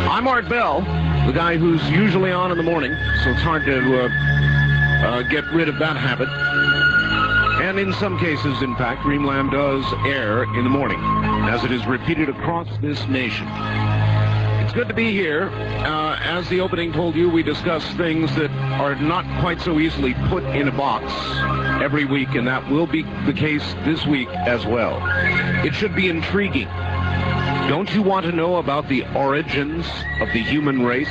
I'm Art Bell, the guy who's usually on in the morning, so it's hard to get rid of that habit. And in some cases, in fact, Dreamland does air in the morning, as it is repeated across this nation. It's good to be here. As the opening told you, we discuss things that are not quite so easily put in a box every week, and that will be the case this week as well. It should be intriguing. Don't you want to know about the origins of the human race?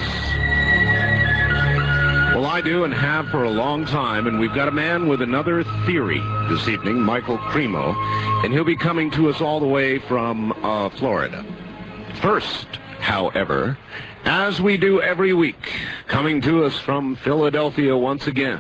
Well, I do, and have for a long time, and we've got a man with another theory this evening, Michael Cremo, and he'll be coming to us all the way from Florida. First, however, as we do every week, coming to us from Philadelphia once again,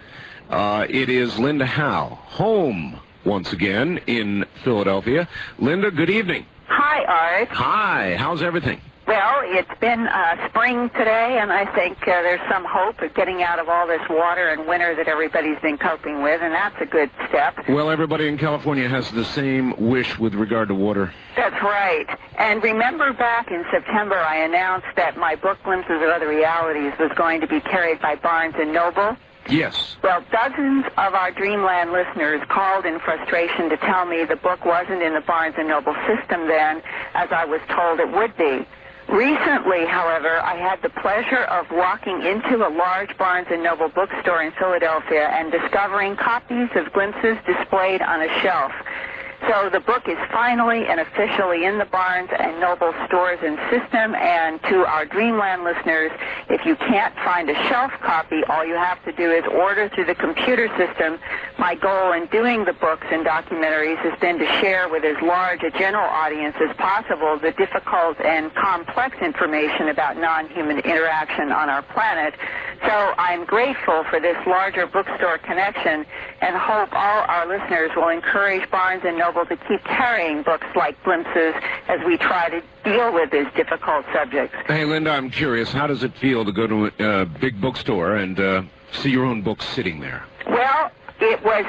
it is Linda Howe, home once again in Philadelphia. Linda, good evening. Hi, Art. Hi, how's everything? Well, it's been spring today, and I think there's some hope of getting out of all this water and winter that everybody's been coping with, and that's a good step. Well, everybody in California has the same wish with regard to water. That's right. And remember back in September, I announced that my book, Glimpses of Other Realities, was going to be carried by Barnes & Noble. Yes. Well, dozens of our Dreamland listeners called in frustration to tell me the book wasn't in the Barnes & Noble system then, as I was told it would be. Recently, however, I had the pleasure of walking into a large Barnes & Noble bookstore in Philadelphia and discovering copies of Glimpses displayed on a shelf. So the book is finally and officially in the Barnes & Noble stores and system, and to our Dreamland listeners, if you can't find a shelf copy, all you have to do is order through the computer system. My goal in doing the books and documentaries has been to share with as large a general audience as possible the difficult and complex information about non-human interaction on our planet. So I'm grateful for this larger bookstore connection and hope all our listeners will encourage Barnes & Noble to keep carrying books like Glimpses as we try to deal with these difficult subjects. Hey, Linda, I'm curious, how does it feel to go to a big bookstore and see your own book sitting there? Well, it was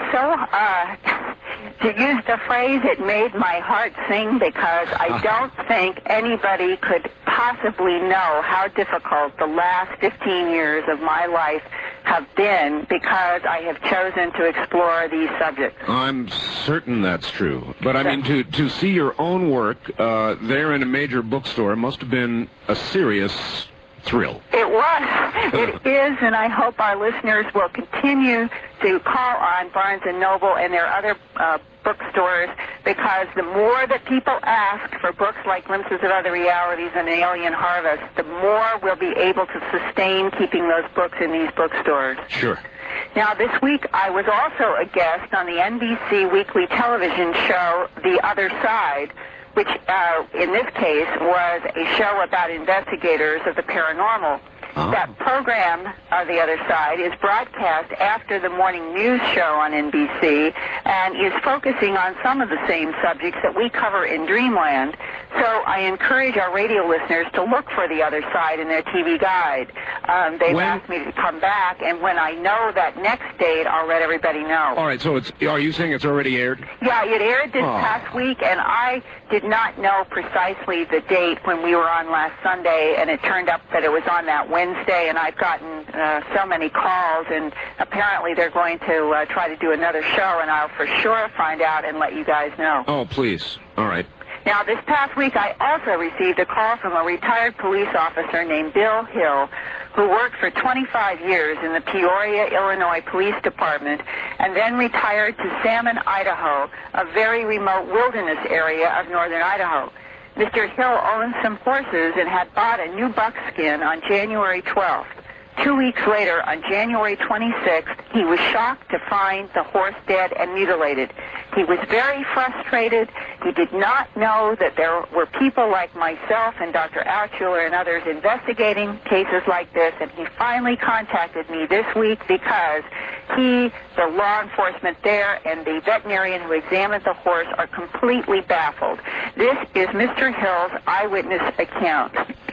so, to use the phrase, it made my heart sing, because I don't think anybody could possibly know how difficult the last 15 years of my life have been, because I have chosen to explore these subjects. I'm certain that's true. But I mean, to see your own work there in a major bookstore must have been a serious thrill. It was. It is, and I hope our listeners will continue to call on Barnes & Noble and their other bookstores, because the more that people ask for books like Glimpses of Other Realities and Alien Harvest, the more we'll be able to sustain keeping those books in these bookstores. Sure. Now, this week I was also a guest on the NBC weekly television show The Other Side, which in this case was a show about investigators of the paranormal. That program, The Other Side, is broadcast after the morning news show on NBC and is focusing on some of the same subjects that we cover in Dreamland. So I encourage our radio listeners to look for The Other Side in their TV guide. They've asked me to come back, and when I know that next date, I'll let everybody know. All right, so are you saying it's already aired? Yeah, it aired this past week, and I did not know precisely the date when we were on last Sunday, and it turned up that it was on that Wednesday, and I've gotten so many calls, and apparently they're going to try to do another show, and I'll for sure find out and let you guys know. Oh, please. All right. Now, this past week, I also received a call from a retired police officer named Bill Hill, who worked for 25 years in the Peoria, Illinois Police Department, and then retired to Salmon, Idaho, a very remote wilderness area of northern Idaho. Mr. Hill owned some horses and had bought a new buckskin on January 12th. 2 weeks later, on January 26th, he was shocked to find the horse dead and mutilated. He was very frustrated. He did not know that there were people like myself and Dr. Altshuler and others investigating cases like this, and he finally contacted me this week because he, the law enforcement there, and the veterinarian who examined the horse are completely baffled. This is Mr. Hill's eyewitness account.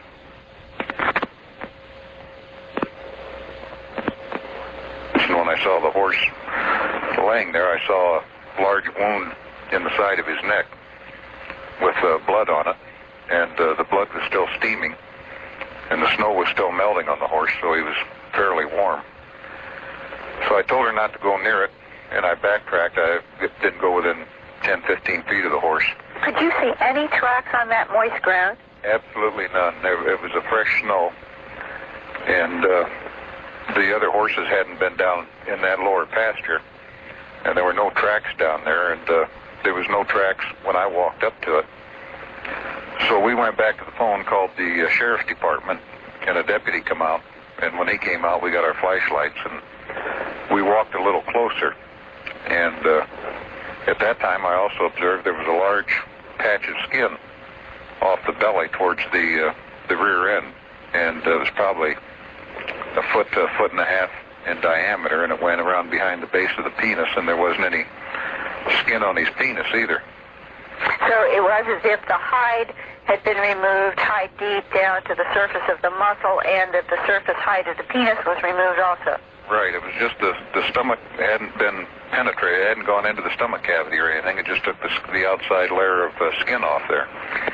When I saw the horse laying there, I saw a large wound in the side of his neck with blood on it, and the blood was still steaming. and the snow was still melting on the horse, so he was fairly warm. So I told her not to go near it, and I backtracked. I didn't go within 10, 15 feet of the horse. Could you see any tracks on that moist ground? Absolutely none. It was a fresh snow, and the other horses hadn't been down in that lower pasture, and there were no tracks down there, and there was no tracks when I walked up to it. So we went back to the phone, called the sheriff's department, and a deputy come out, and when he came out, we got our flashlights, and we walked a little closer, and at that time I also observed there was a large patch of skin off the belly towards the rear end, and it was probably a foot to a foot and a half in diameter, and it went around behind the base of the penis, and there wasn't any skin on his penis either. So it was as if the hide had been removed, hide deep down to the surface of the muscle, and that the surface hide of the penis was removed also. Right, it was just the stomach hadn't been penetrated, it hadn't gone into the stomach cavity or anything, it just took the outside layer of skin off there.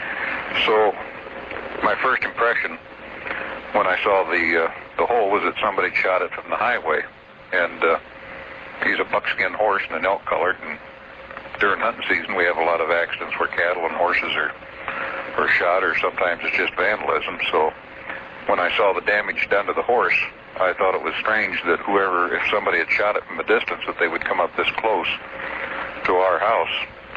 So my first impression when I saw the hole was that somebody shot it from the highway, and he's a buckskin horse and an elk colored, and during hunting season we have a lot of accidents where cattle and horses are shot, or sometimes it's just vandalism. So when I saw the damage done to the horse, I thought it was strange that if somebody had shot it from a distance, that they would come up this close to our house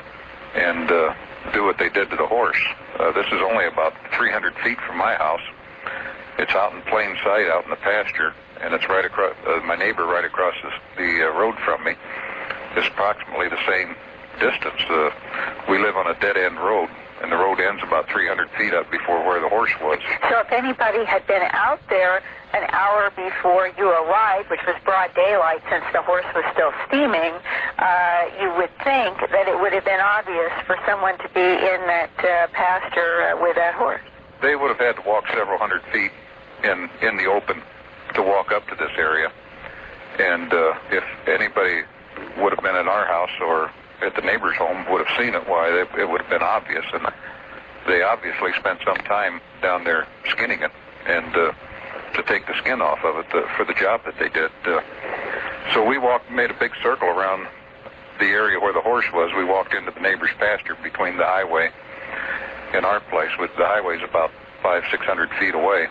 and do what they did to the horse. This is only about 300 feet from my house. It's out in plain sight, out in the pasture, and it's right across, my neighbor right across the road from me is approximately the same distance. We live on a dead-end road, and the road ends about 300 feet up before where the horse was. So if anybody had been out there an hour before you arrived, which was broad daylight since the horse was still steaming, you would think that it would have been obvious for someone to be in that pasture with that horse. They would have had to walk several hundred feet in the open to walk up to this area. And if anybody would have been in our house or at the neighbor's home would have seen it, why, it would have been obvious. And they obviously spent some time down there skinning it and to take the skin off of it for the job that they did. So we made a big circle around the area where the horse was. We walked into the neighbor's pasture between the highway and our place, with the highway's about 500-600 feet away.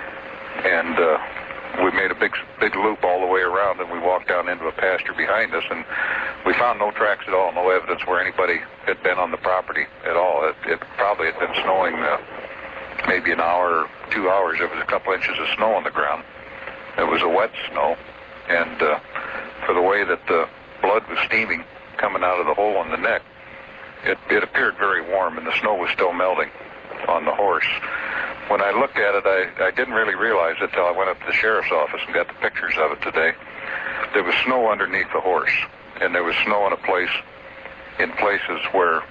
And we made a big loop all the way around, and we walked down into a pasture behind us, and we found no tracks at all, no evidence where anybody had been on the property at all. It probably had been snowing maybe an hour or 2 hours. There was a couple inches of snow on the ground. It was a wet snow, and for the way that the blood was steaming coming out of the hole in the neck, it appeared very warm, and the snow was still melting on the horse. When I looked at it, I didn't really realize it till I went up to the sheriff's office and got the pictures of it today. There was snow underneath the horse, and there was snow in places where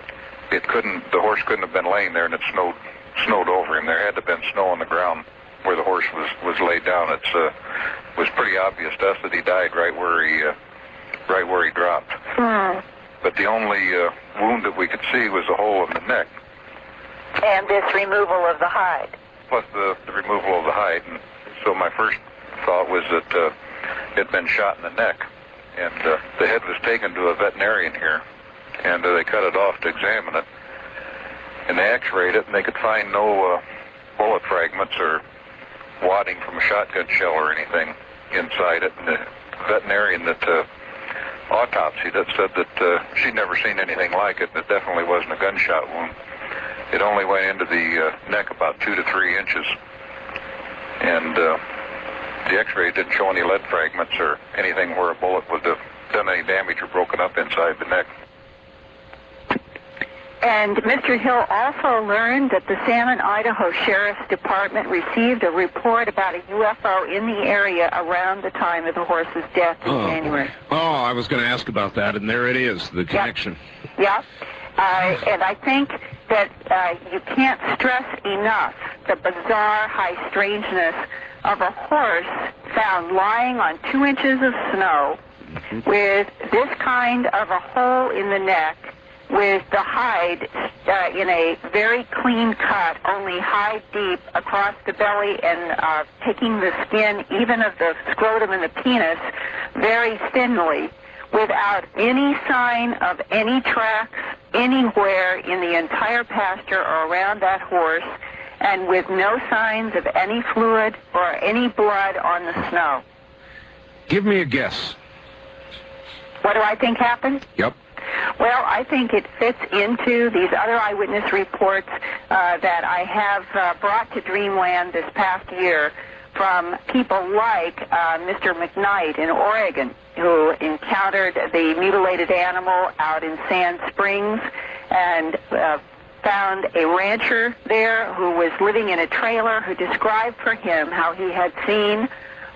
the horse couldn't have been laying there, and it snowed over him. There had to have been snow on the ground where the horse was laid down. It was pretty obvious to us that he died right where he dropped. But the only wound that we could see was a hole in the neck. And this removal of the hide. Plus the removal of the hide. And so my first thought was that it had been shot in the neck. And the head was taken to a veterinarian here, and they cut it off to examine it. And they x-rayed it, and they could find no bullet fragments or wadding from a shotgun shell or anything inside it. And the veterinarian that autopsied it said that she'd never seen anything like it, and it definitely wasn't a gunshot wound. It only went into the neck about 2 to 3 inches, and the x-ray didn't show any lead fragments or anything where a bullet would have done any damage or broken up inside the neck. And Mr. Hill also learned that the Salmon, Idaho Sheriff's Department received a report about a UFO in the area around the time of the horse's death in January. Oh, I was going to ask about that, and there it is, the connection. Yeah. And I think that you can't stress enough the bizarre high strangeness of a horse found lying on 2 inches of snow with this kind of a hole in the neck, with the hide in a very clean cut, only hide deep across the belly, and taking the skin even of the scrotum and the penis very thinly, without any sign of any tracks anywhere in the entire pasture or around that horse, and with no signs of any fluid or any blood on the snow. Give me a guess. What do I think happened? Yep. Well, I think it fits into these other eyewitness reports that I have brought to Dreamland this past year from people like Mr. McKnight in Oregon, who encountered the mutilated animal out in Sand Springs and found a rancher there who was living in a trailer, who described for him how he had seen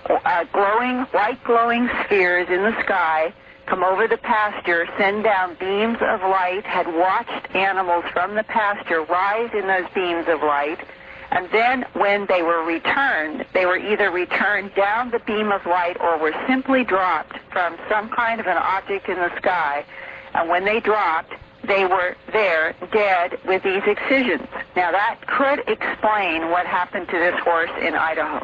white glowing spheres in the sky come over the pasture, send down beams of light, had watched animals from the pasture rise in those beams of light, and then when they were returned, they were either returned down the beam of light or were simply dropped from some kind of an object in the sky. And when they dropped, they were there dead with these excisions. Now that could explain what happened to this horse in Idaho.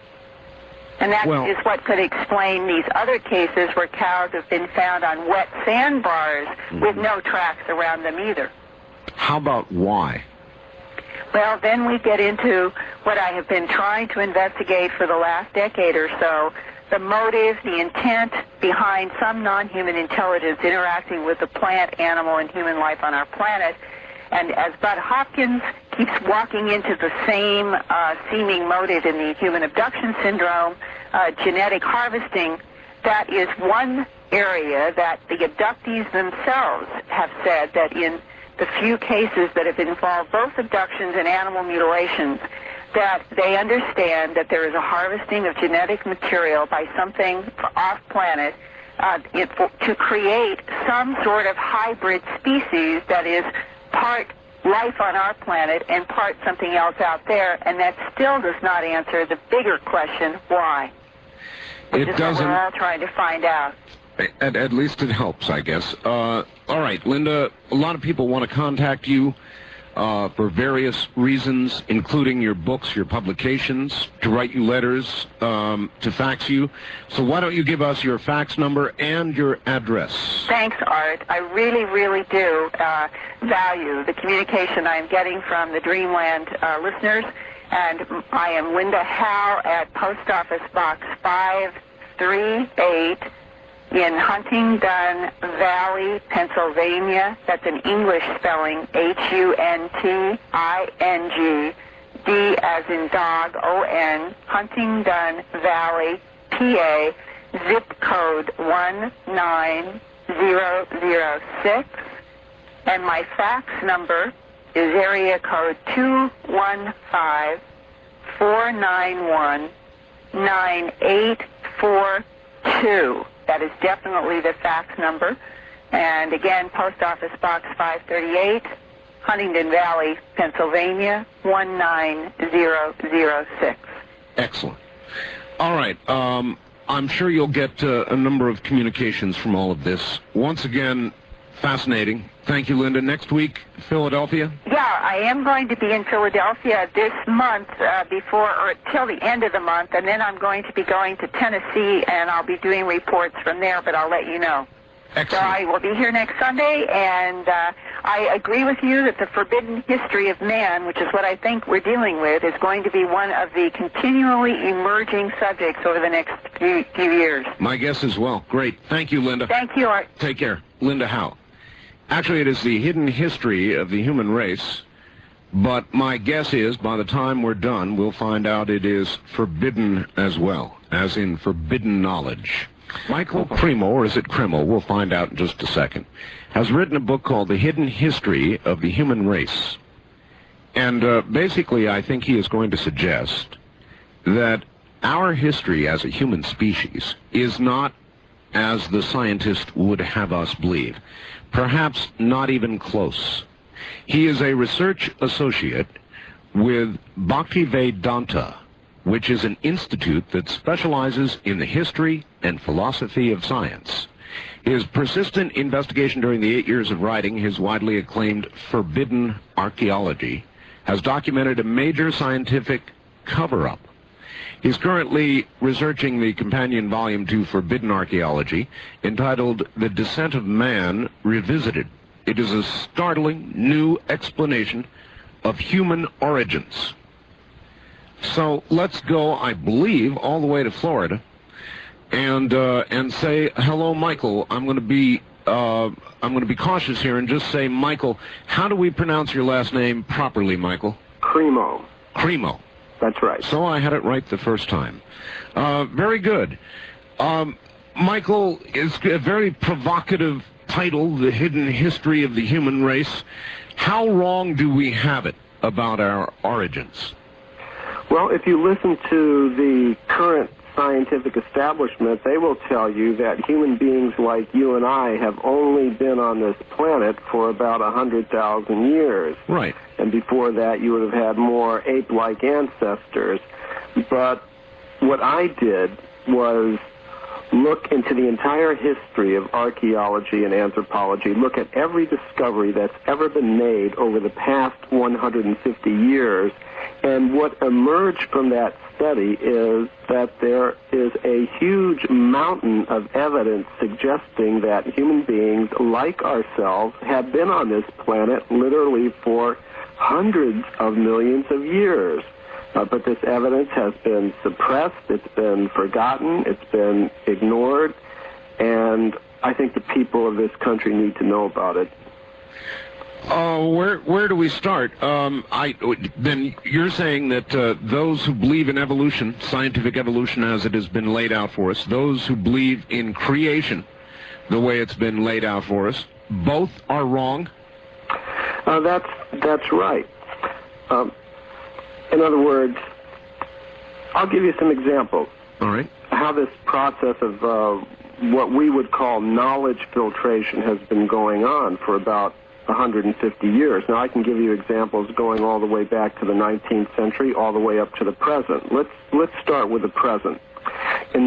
And that is what could explain these other cases where cows have been found on wet sandbars with no tracks around them either. How about why? Well, then we get into what I have been trying to investigate for the last decade or so, the motive, the intent behind some non-human intelligence interacting with the plant, animal, and human life on our planet. And as Bud Hopkins keeps walking into the same seeming motive in the human abduction syndrome, genetic harvesting, that is one area that the abductees themselves have said that in the few cases that have involved both abductions and animal mutilations, that they understand that there is a harvesting of genetic material by something off-planet to create some sort of hybrid species that is part life on our planet and part something else out there, and that still does not answer the bigger question, why? Which is what we're all trying to find out. At least it helps, I guess. All right, Linda, a lot of people want to contact you for various reasons, including your books, your publications, to write you letters, to fax you. So why don't you give us your fax number and your address? Thanks, Art. I really, really do value the communication I'm getting from the Dreamland listeners. And I am Linda Howe at Post Office Box 538 in Huntingdon Valley, Pennsylvania. That's an English spelling, Hunting, D as in dog, O-N, Huntingdon Valley, PA, zip code 19006. And my fax number is area code 215-491-9842. That is definitely the fax number. And again, Post Office Box 538, Huntingdon Valley, Pennsylvania, 19006. Excellent. All right. I'm sure you'll get a number of communications from all of this. Once again, fascinating. Thank you, Linda. Next week, Philadelphia? Yeah, I am going to be in Philadelphia this month till the end of the month, and then I'm going to be going to Tennessee, and I'll be doing reports from there, but I'll let you know. Excellent. So I will be here next Sunday, and I agree with you that the forbidden history of man, which is what I think we're dealing with, is going to be one of the continually emerging subjects over the next few years. My guess as well. Great. Thank you, Linda. Thank you, Art. Take care. Linda Howe. Actually, it is the hidden history of the human race, but my guess is by the time we're done, we'll find out it is forbidden as well, as in forbidden knowledge. Michael Cremo, or is it Kreml, we'll find out in just a second, has written a book called The Hidden History of the Human Race. And basically, I think he is going to suggest that our history as a human species is not as the scientist would have us believe. Perhaps not even close. He is a research associate with Bhaktivedanta, which is an institute that specializes in the history and philosophy of science. His persistent investigation during the 8 years of writing his widely acclaimed Forbidden Archaeology has documented a major scientific cover-up. He's currently researching the companion volume to Forbidden Archaeology, entitled The Descent of Man Revisited. It is a startling new explanation of human origins. So let's go, I believe, all the way to Florida, and say hello, Michael. I'm going to be cautious here and just say, Michael, how do we pronounce your last name properly, Michael? Cremo. Cremo. That's right. So I had it right the first time. Very good. Michael, is a very provocative title, The Hidden History of the Human Race. How wrong do we have it about our origins? Well, if you listen to the current scientific establishment, they will tell you that human beings like you and I have only been on this planet for about 100,000 years. Right. And before that, you would have had more ape-like ancestors. But what I did was look into the entire history of archaeology and anthropology, look at every discovery that's ever been made over the past 150 years, and what emerged from that study is that there is a huge mountain of evidence suggesting that human beings like ourselves have been on this planet literally for hundreds of millions of years. But this evidence has been suppressed, it's been forgotten, it's been ignored, and I think the people of this country need to know about it. Where do we start? Then you're saying that those who believe in evolution, scientific evolution as it has been laid out for us, those who believe in creation the way it's been laid out for us, both are wrong? That's right. In other words, I'll give you some examples. All right. How this process of what we would call knowledge filtration has been going on for about 150 years. Now, I can give you examples going all the way back to the 19th century, all the way up to the present. Let's start with the present. In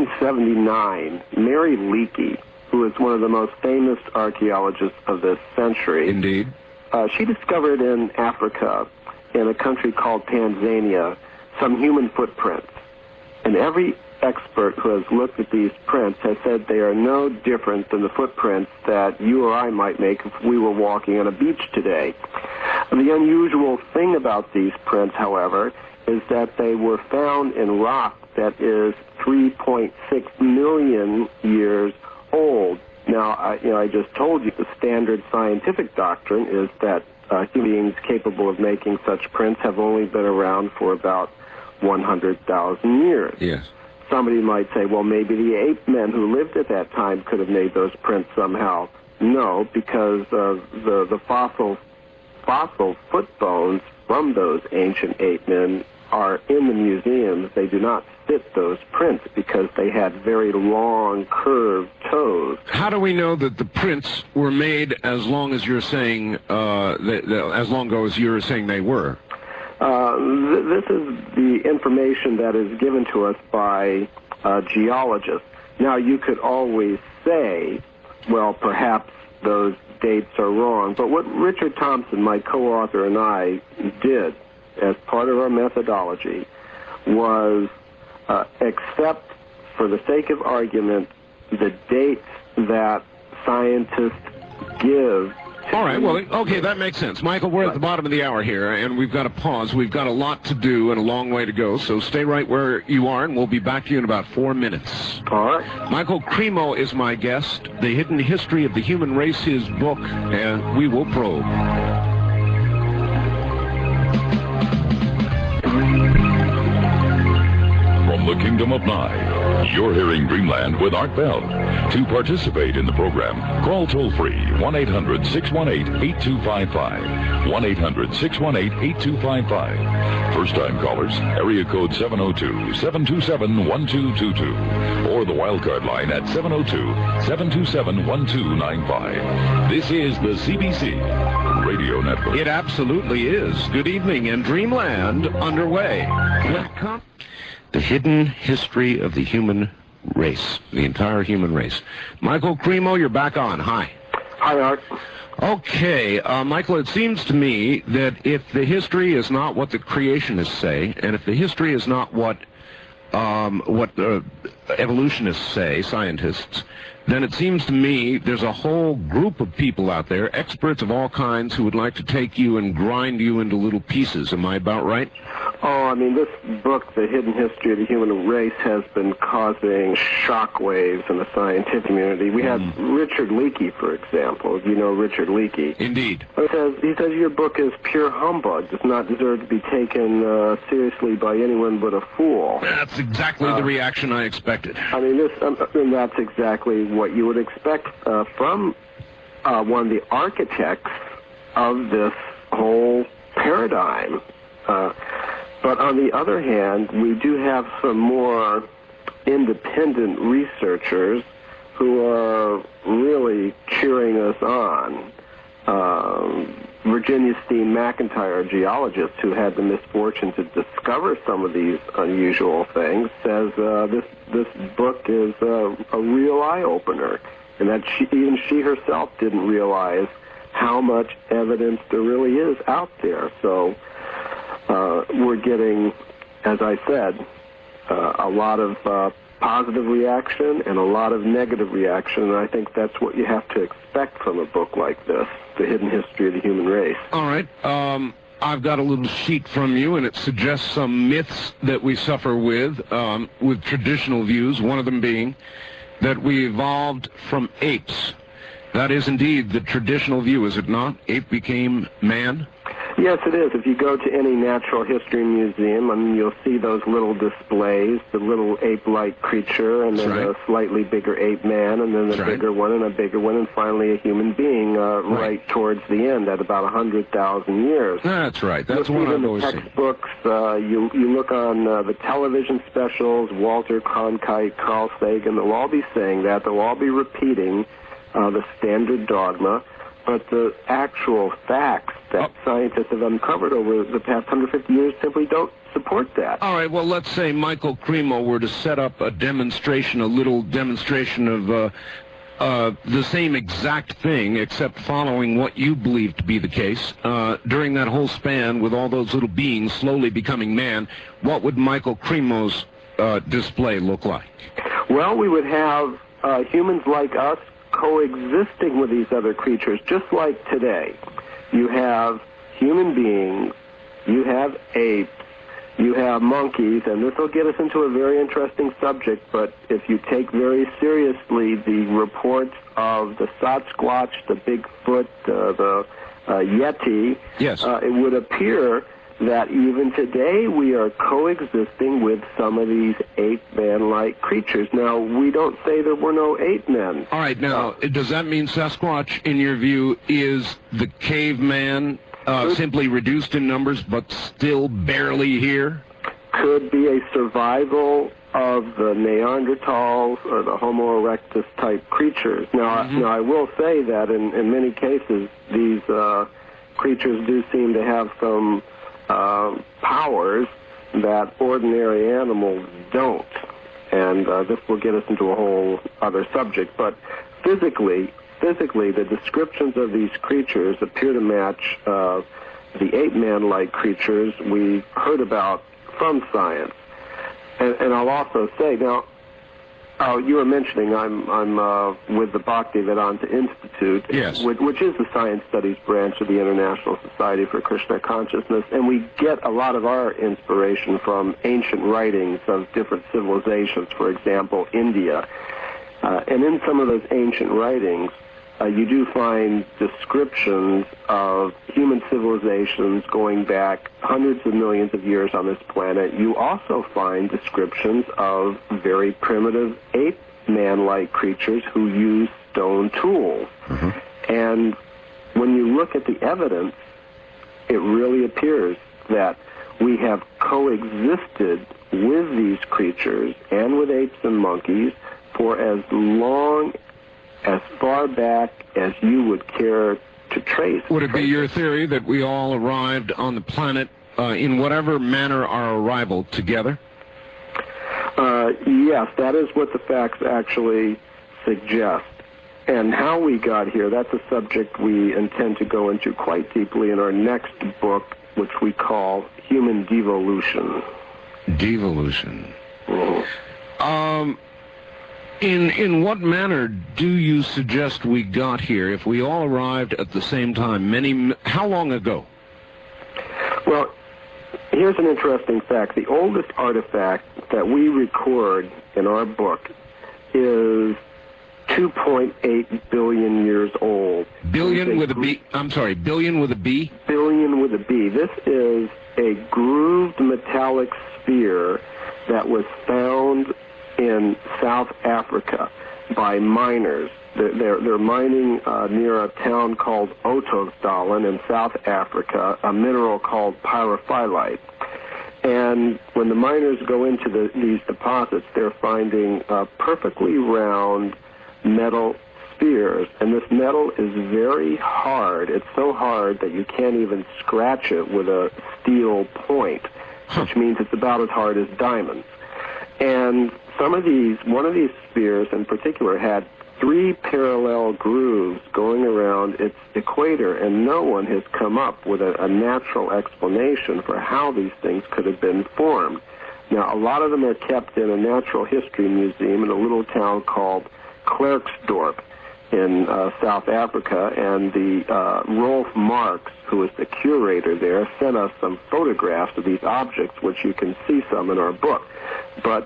1979, Mary Leakey, who is one of the most famous archaeologists of this century, indeed, she discovered in Africa, in a country called Tanzania, some human footprints. And every expert who has looked at these prints has said they are no different than the footprints that you or I might make if we were walking on a beach today. The unusual thing about these prints, however, is that they were found in rock that is 3.6 million years old. Now, I just told you the standard scientific doctrine is that human beings capable of making such prints have only been around for about 100,000 years. Yes. Somebody might say, well, maybe the ape men who lived at that time could have made those prints somehow. No, because the fossil foot bones from those ancient ape men are in the museums. They do not fit those prints because they had very long, curved toes. How do we know that the prints were made as long as you're saying, as long ago as you're saying they were? This is the information that is given to us by geologists. Now, you could always say, well, perhaps those dates are wrong, but what Richard Thompson, my co-author, and I did as part of our methodology was accept, for the sake of argument, the dates that scientists give. All right, well, okay, that makes sense. Michael, we're at the bottom of the hour here, and we've got to pause. We've got a lot to do and a long way to go, so stay right where you are, and we'll be back to you in about 4 minutes. All right. Michael Cremo is my guest. The Hidden History of the Human Race, his book, and we will probe. From the Kingdom of Nye, you're hearing Dreamland with Art Bell. To participate in the program, call toll-free 1-800-618-8255. 1-800-618-8255. First-time callers, area code 702-727-1222. Or the wildcard line at 702-727-1295. This is the CBC Radio Network. It absolutely is. Good evening, and Dreamland underway. Welcome. The Hidden History of the Human race, the entire human race. Michael Cremo, you're back on. Hi. Hi, Art. Okay, Michael, it seems to me that if the history is not what the creationists say, and if the history is not what the evolutionists say, scientists, then it seems to me there's a whole group of people out there, experts of all kinds, who would like to take you and grind you into little pieces. Am I about right? Oh, I mean, this book, The Hidden History of the Human Race, has been causing shockwaves in the scientific community. We had Richard Leakey, for example. You know Richard Leakey. Indeed. He says your book is pure humbug, does not deserve to be taken seriously by anyone but a fool. That's exactly the reaction I expected. I mean, and that's exactly what you would expect from one of the architects of this whole paradigm. But on the other hand, we do have some more independent researchers who are really cheering us on. Virginia Steen McIntyre, a geologist who had the misfortune to discover some of these unusual things, says this book is a real eye-opener, and that even she herself didn't realize how much evidence there really is out there. So we're getting, as I said, a lot of positive reaction and a lot of negative reaction, and I think that's what you have to expect from a book like this, The Hidden History of the Human Race. All right. I've got a little sheet from you, and it suggests some myths that we suffer with traditional views, one of them being that we evolved from apes. That is indeed the traditional view, is it not? Ape became man? Yes, it is. If you go to any natural history museum, I mean, you'll see those little displays, the little ape-like creature, and then a slightly bigger ape man, and then a bigger one, and a bigger one, and finally a human being right towards the end at about 100,000 years. That's right. That's one I've always seen. Textbooks, you look on the television specials, Walter Cronkite, Carl Sagan, they'll all be saying that. They'll all be repeating the standard dogma. But the actual facts that scientists have uncovered over the past 150 years simply don't support that. All right, well, let's say Michael Cremo were to set up a demonstration, a little demonstration of the same exact thing, except following what you believe to be the case. During that whole span, with all those little beings slowly becoming man, what would Michael Cremo's display look like? Well, we would have humans like us coexisting with these other creatures, just like today. You have human beings, you have apes, you have monkeys, and this will get us into a very interesting subject, but if you take very seriously the reports of the Sasquatch, the Bigfoot, the Yeti, yes, it would appear that even today we are coexisting with some of these ape-man-like creatures. Now, we don't say there were no ape-men. All right, now, does that mean Sasquatch, in your view, is the caveman simply reduced in numbers but still barely here? Could be a survival of the Neanderthals or the Homo erectus-type creatures. Now, now, I will say that in many cases, these creatures do seem to have some powers that ordinary animals don't. And this will get us into a whole other subject. But physically, the descriptions of these creatures appear to match the ape-man-like creatures we heard about from science. And I'll also say, now, you were mentioning I'm with the Bhaktivedanta Institute, yes, which is the science studies branch of the International Society for Krishna Consciousness, and we get a lot of our inspiration from ancient writings of different civilizations, for example, India. And in some of those ancient writings, you do find descriptions of human civilizations going back hundreds of millions of years on this planet. You also find descriptions of very primitive ape-man-like creatures who use stone tools. And when you look at the evidence, it really appears that we have coexisted with these creatures and with apes and monkeys for as long, as far back as you would care to trace. Would it be your theory that we all arrived on the planet in whatever manner our arrival together? Yes, that is what the facts actually suggest. And how we got here, that's a subject we intend to go into quite deeply in our next book, which we call Human Devolution. Devolution. Mhm. In what manner do you suggest we got here if we all arrived at the same time? How long ago? Well, here's an interesting fact. The oldest artifact that we record in our book is 2.8 billion years old. Billion with a B? I'm sorry, billion with a B? Billion with a B. This is a grooved metallic sphere that was found in South Africa by miners. They're mining near a town called Ottosdalen in South Africa, a mineral called pyrophyllite. And when the miners go into these deposits, they're finding perfectly round metal spheres. And this metal is very hard. It's so hard that you can't even scratch it with a steel point, which means it's about as hard as diamonds. And one of these spheres in particular had 3 parallel grooves going around its equator, and no one has come up with a natural explanation for how these things could have been formed. Now, a lot of them are kept in a natural history museum in a little town called Klerksdorp in South Africa, and the Rolf Marx, who is the curator there, sent us some photographs of these objects, which you can see some in our book. But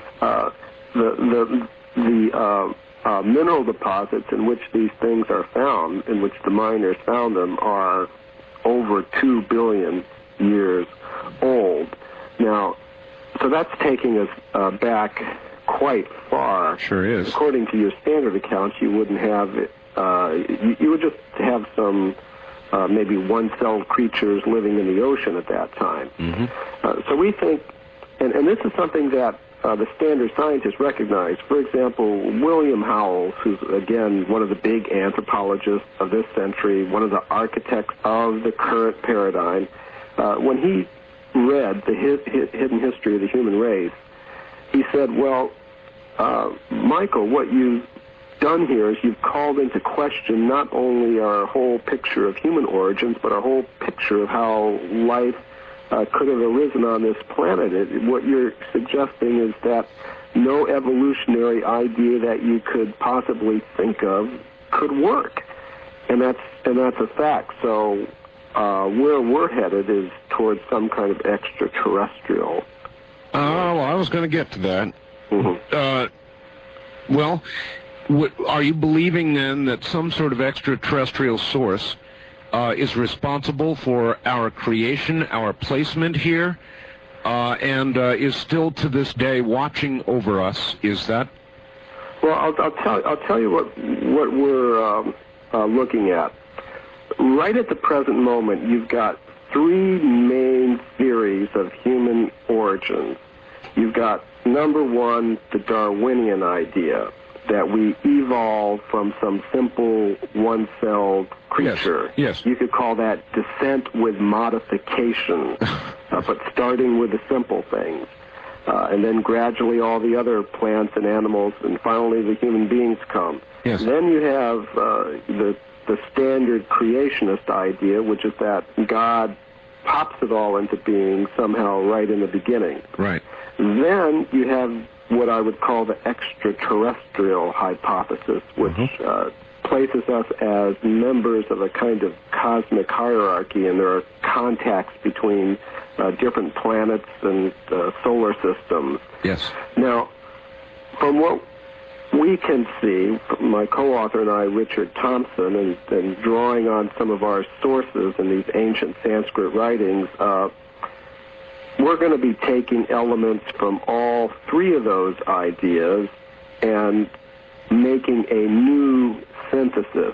the mineral deposits in which these things are found, in which the miners found them, are over 2 billion years old. Now, so that's taking us back quite far. Sure is. According to your standard accounts, you wouldn't have it. You would just have some maybe one-celled creatures living in the ocean at that time. Mm-hmm. So we think, and this is something that the standard scientists recognize. For example, William Howells, who's, again, one of the big anthropologists of this century, one of the architects of the current paradigm, when he read the hidden history of the human race, he said, well, Michael, what you've done here is you've called into question not only our whole picture of human origins, but our whole picture of how life could have arisen on this planet. What you're suggesting is that no evolutionary idea that you could possibly think of could work, and that's a fact. So where we're headed is towards some kind of extraterrestrial. Well, I was going to get to that. Mm-hmm. Well, are you believing then that some sort of extraterrestrial source is responsible for our creation, our placement here, and is still to this day watching over us? Is that? Well, I'll tell you what we're looking at. Right at the present moment, you've got 3 main theories of human origins. You've got, number 1, the Darwinian idea, that we evolved from some simple one-celled creature. Yes. You could call that descent with modification, but starting with the simple things. And then gradually all the other plants and animals, and finally the human beings come. Yes. Then you have the standard creationist idea, which is that God pops it all into being somehow right in the beginning. Right. Then you have what I would call the extraterrestrial hypothesis, which places us as members of a kind of cosmic hierarchy, and there are contacts between different planets and solar systems. Yes. Now, from what we can see, my co-author and I, Richard Thompson, and drawing on some of our sources in these ancient Sanskrit writings, we're going to be taking elements from all 3 of those ideas and making a new synthesis.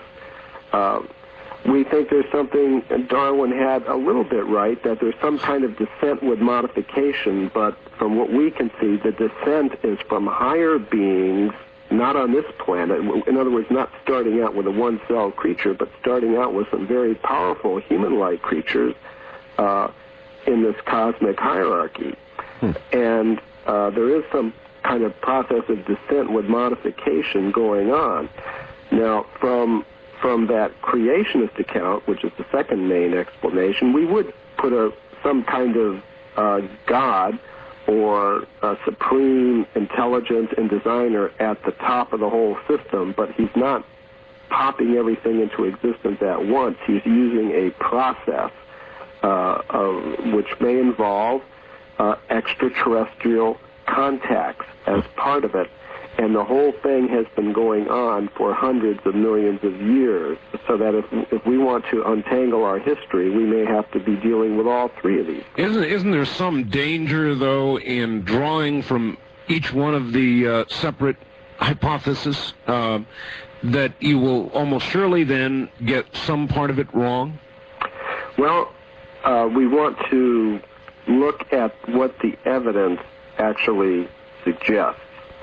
We think there's something, and Darwin had a little bit right, that there's some kind of descent with modification, but from what we can see, the descent is from higher beings, not on this planet. In other words, not starting out with a one-celled creature, but starting out with some very powerful human-like creatures in this cosmic hierarchy. And there is some kind of process of descent with modification going on. Now, from that creationist account, which is the second main explanation, we would put some kind of God or a supreme intelligence and designer at the top of the whole system, but he's not popping everything into existence at once. He's using a process which may involve extraterrestrial contacts as part of it. And the whole thing has been going on for hundreds of millions of years, so that if we want to untangle our history, we may have to be dealing with all three of these. Isn't there some danger, though, in drawing from each one of the separate hypotheses that you will almost surely then get some part of it wrong? Well, we want to look at what the evidence actually suggests.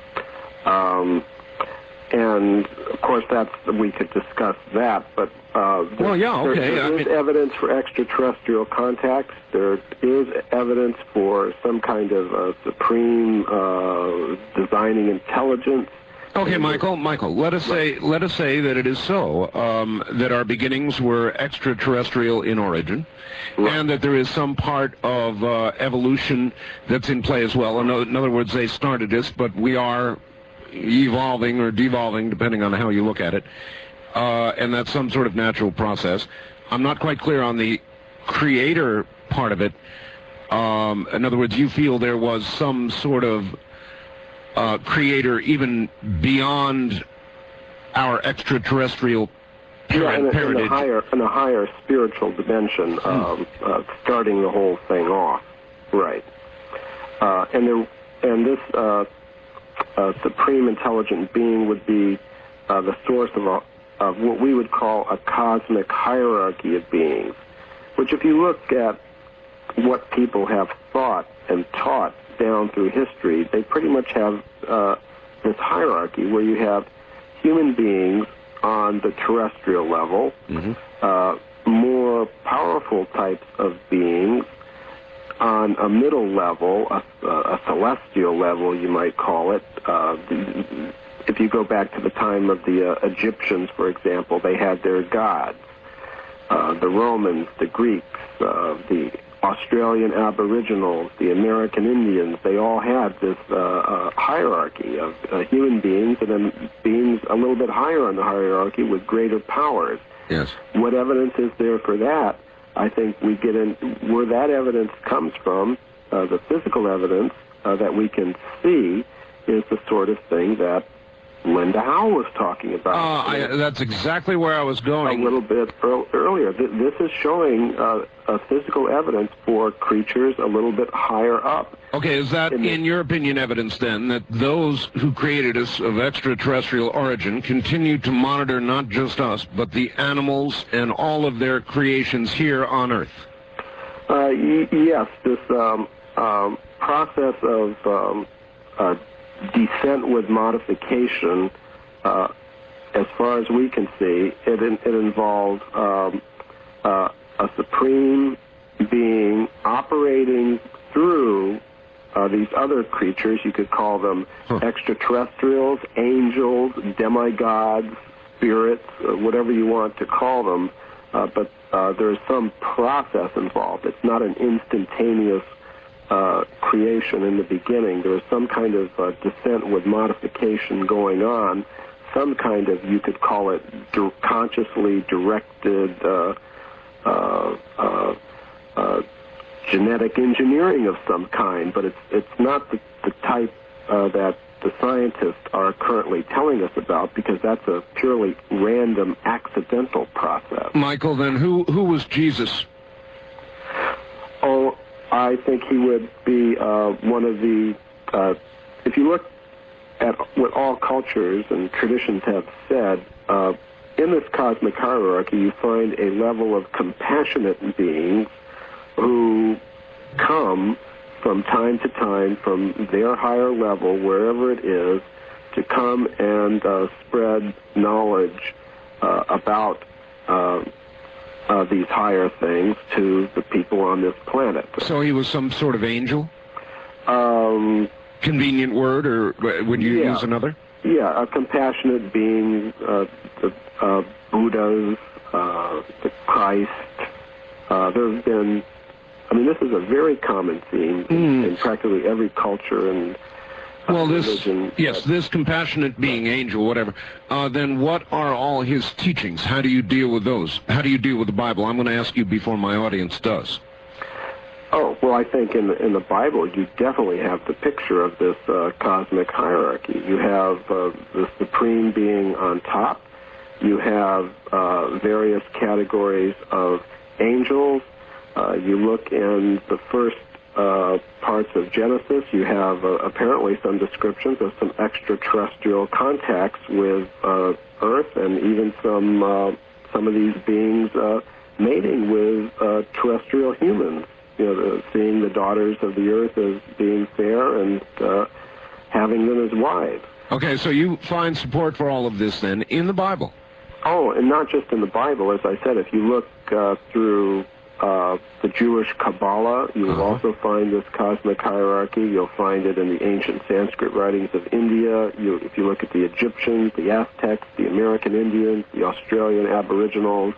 And of course, we could discuss that. But there is evidence for extraterrestrial contacts. There is evidence for some kind of supreme designing intelligence. Okay, Michael. Let us say that it is so, that our beginnings were extraterrestrial in origin, and that there is some part of evolution that's in play as well. In other words, they started us, but we are evolving or devolving, depending on how you look at it, and that's some sort of natural process. I'm not quite clear on the creator part of it. In other words, you feel there was some sort of creator even beyond our extraterrestrial parentage. In a higher spiritual dimension, starting the whole thing off, right? And this supreme intelligent being would be the source of what we would call a cosmic hierarchy of beings, which, if you look at what people have thought and taught down through history, they pretty much have this hierarchy where you have human beings on the terrestrial level, more powerful types of beings on a middle level, a celestial level, you might call it. If you go back to the time of the Egyptians, for example, they had their gods. The Romans, the Greeks, the Australian Aboriginals, the American Indians, they all had this hierarchy of human beings, and then beings a little bit higher on the hierarchy with greater powers. Yes. What evidence is there for that? I think we get in where that evidence comes from. The physical evidence that we can see is the sort of thing that Linda Howe was talking about. That's exactly where I was going. A little bit earlier. This is showing physical evidence for creatures a little bit higher up. Okay, is that, in your opinion, evidence, then, that those who created us of extraterrestrial origin continue to monitor not just us, but the animals and all of their creations here on Earth? Yes, this process of descent with modification, as far as we can see, it involves a supreme being operating through these other creatures. You could call them extraterrestrials, angels, demigods, spirits, whatever you want to call them, but there's some process involved. It's not an instantaneous creation in the beginning. There is some kind of descent with modification going on, some kind of, you could call it, consciously directed genetic engineering of some kind, but it's not the type that the scientists are currently telling us about, because that's a purely random, accidental process. Michael, then who was Jesus? Oh, I think he would be one of the, if you look at what all cultures and traditions have said, in this cosmic hierarchy, you find a level of compassionate beings who come from time to time from their higher level, wherever it is, to come and spread knowledge about these higher things to the people on this planet. So he was some sort of angel? convenient word, or would you use another? Yeah, a compassionate being, the Buddhas, the Christ. There have been, I mean, this is a very common theme in practically every culture and religion. This compassionate being, angel, whatever. Then what are all his teachings? How do you deal with those? How do you deal with the Bible? I'm going to ask you before my audience does. Oh, well, I think in the Bible you definitely have the picture of this cosmic hierarchy. You have the supreme being on top. You have various categories of angels. You look in the first parts of Genesis, you have apparently some descriptions of some extraterrestrial contacts with Earth, and even some of these beings mating with terrestrial humans. You know, seeing the daughters of the earth as being fair and having them as wives. Okay, so you find support for all of this then in the Bible? Oh, and not just in the Bible. As I said, if you look through the Jewish Kabbalah, you will also find this cosmic hierarchy. You'll find it in the ancient Sanskrit writings of India. If you look at the Egyptians, the Aztecs, the American Indians, the Australian Aboriginals,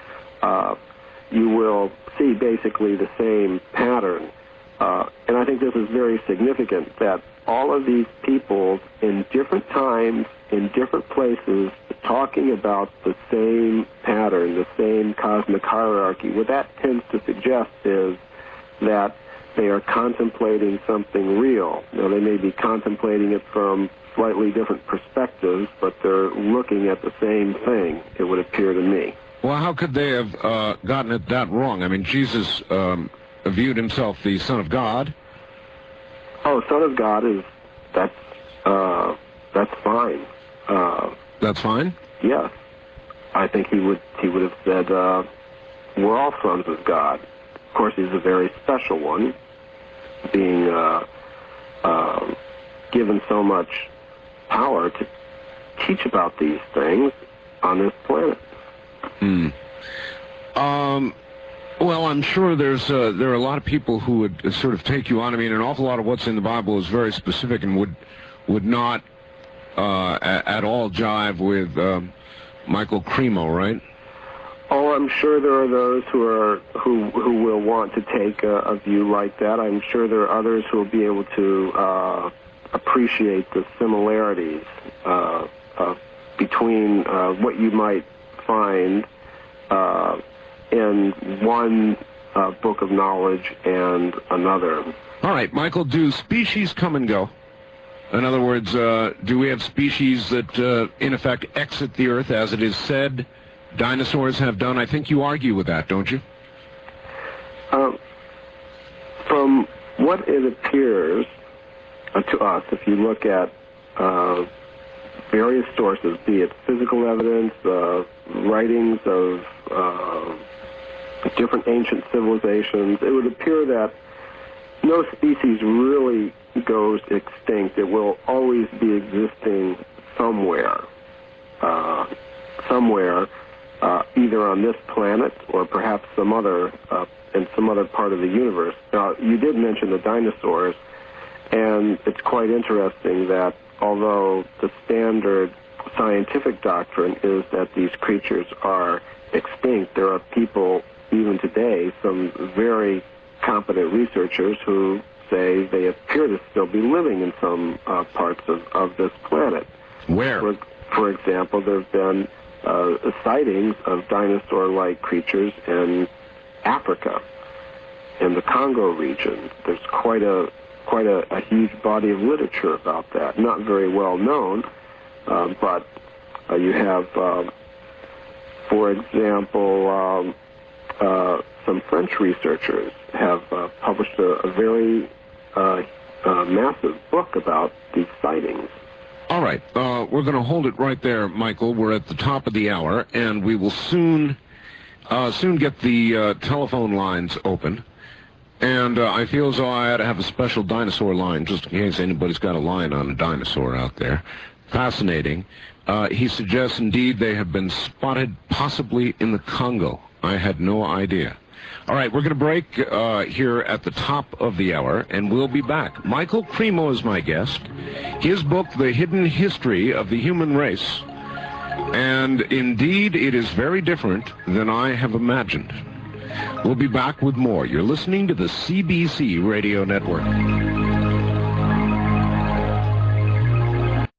you will see basically the same pattern. And I think this is very significant, that all of these people in different times, in different places, talking about the same pattern, the same cosmic hierarchy. What that tends to suggest is that they are contemplating something real. Now, they may be contemplating it from slightly different perspectives, but they're looking at the same thing, it would appear to me. Well, how could they have gotten it that wrong? I mean, Jesus viewed himself the Son of God. Oh, Son of God that's fine. That's fine? Yes. I think he would have said, we're all sons of God. Of course, he's a very special one, being given so much power to teach about these things on this planet. Well, I'm sure there are a lot of people who would sort of take you on. I mean, an awful lot of what's in the Bible is very specific and would not at all jive with Michael Cremo, right? Oh, I'm sure there are those who will want to take a view like that. I'm sure there are others who will be able to appreciate the similarities between what you might find in one book of knowledge and another. All right, Michael, do species come and go? In other words, do we have species that, in effect, exit the Earth, as it is said dinosaurs have done? I think you argue with that, don't you? From what it appears to us, if you look at various sources, be it physical evidence, writings of different ancient civilizations, it would appear that no species really goes extinct. It will always be existing somewhere, either on this planet or perhaps some other in some other part of the universe. Now, you did mention the dinosaurs, and it's quite interesting that although the standard scientific doctrine is that these creatures are extinct, there are people even today, some very competent researchers, who say they appear to still be living in some parts of this planet. Where? For example, there have been sightings of dinosaur-like creatures in Africa, in the Congo region. There's quite a huge body of literature about that. Not very well known, but you have, for example, some French researchers have published a very massive book about these sightings. All right, we're going to hold it right there, Michael. We're at the top of the hour, and we will soon get the telephone lines open. And I feel as though I ought to have a special dinosaur line, just in case anybody's got a line on a dinosaur out there. Fascinating. He suggests, indeed, they have been spotted possibly in the Congo. I had no idea. All right, we're going to break here at the top of the hour, and we'll be back. Michael Cremo is my guest. His book, The Hidden History of the Human Race. And indeed, it is very different than I have imagined. We'll be back with more. You're listening to the CBC Radio Network.